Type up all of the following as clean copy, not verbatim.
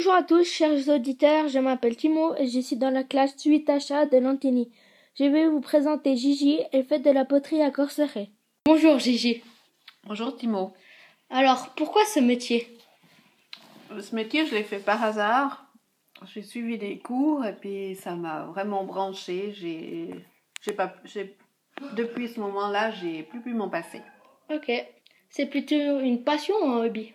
Bonjour à tous, chers auditeurs, je m'appelle Timo et je suis dans la classe 8HA de Lantini. Je vais vous présenter Gigi, elle fait de la poterie à Corceret. Bonjour Gigi. Bonjour Timo. Alors, pourquoi ce métier? Ce métier, je l'ai fait par hasard. J'ai suivi des cours et puis ça m'a vraiment branchée. Depuis ce moment-là, j'ai plus pu m'en passer. Ok. C'est plutôt une passion ou un hobby?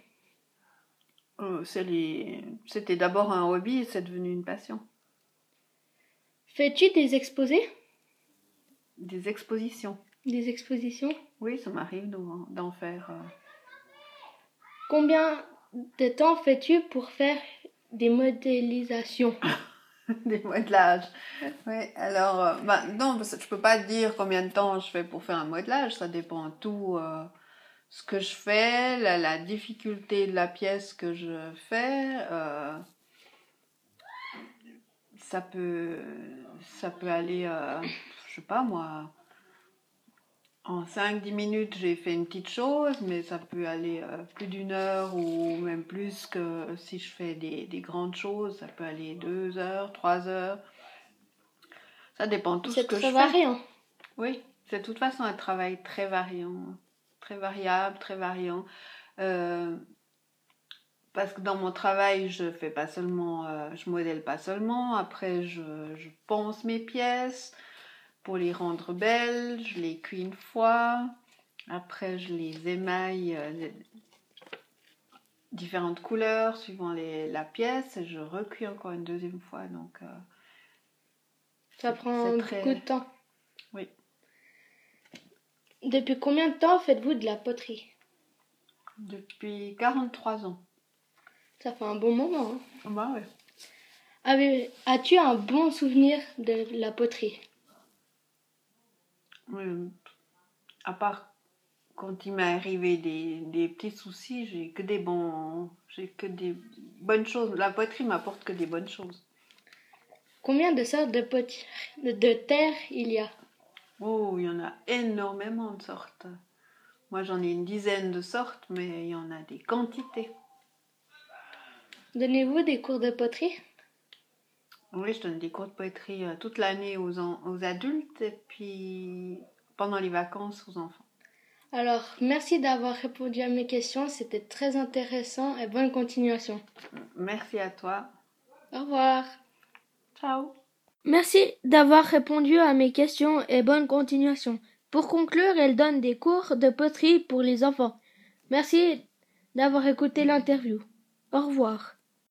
C'était d'abord un hobby et c'est devenu une passion. Fais-tu des exposés? Des expositions. Des expositions? Oui, ça m'arrive d'en faire. Combien de temps fais-tu pour faire des modélisations? Des modelages. Oui, alors, non, je peux pas dire combien de temps je fais pour faire un modelage. Ça dépend tout. Ce que je fais, la difficulté de la pièce que je fais, ça peut aller, je sais pas moi, en 5-10 minutes j'ai fait une petite chose, mais ça peut aller plus d'une heure ou même plus que si je fais des grandes choses, ça peut aller 2 heures, 3 heures. Ça dépend tout ce que je fais. C'est très variant. Oui, c'est de toute façon un travail très variant, très variable, très variant. Parce que dans mon travail, je fais pas seulement, je modèle pas seulement. Après, je ponce mes pièces pour les rendre belles. Je les cuis une fois. Après, je les émaille différentes couleurs suivant la pièce. Et je recuis encore une deuxième fois. Donc, Ça prend beaucoup de temps. Oui. Depuis combien de temps faites-vous de la poterie? Depuis 43 ans. Ça fait un bon moment. Hein? Bah ouais. As-tu un bon souvenir de la poterie? Oui, à part quand il m'est arrivé des petits soucis, j'ai que des bonnes choses. La poterie m'apporte que des bonnes choses. Combien de sortes de terre il y a? Oh, il y en a énormément de sortes. Moi, j'en ai une dizaine de sortes, mais il y en a des quantités. Donnez-vous des cours de poterie? Oui, je donne des cours de poterie toute l'année aux adultes et puis pendant les vacances aux enfants. Alors, merci d'avoir répondu à mes questions. C'était très intéressant et bonne continuation. Merci à toi. Au revoir. Ciao. Merci d'avoir répondu à mes questions et bonne continuation. Pour conclure, elle donne des cours de poterie pour les enfants. Merci d'avoir écouté l'interview. Au revoir.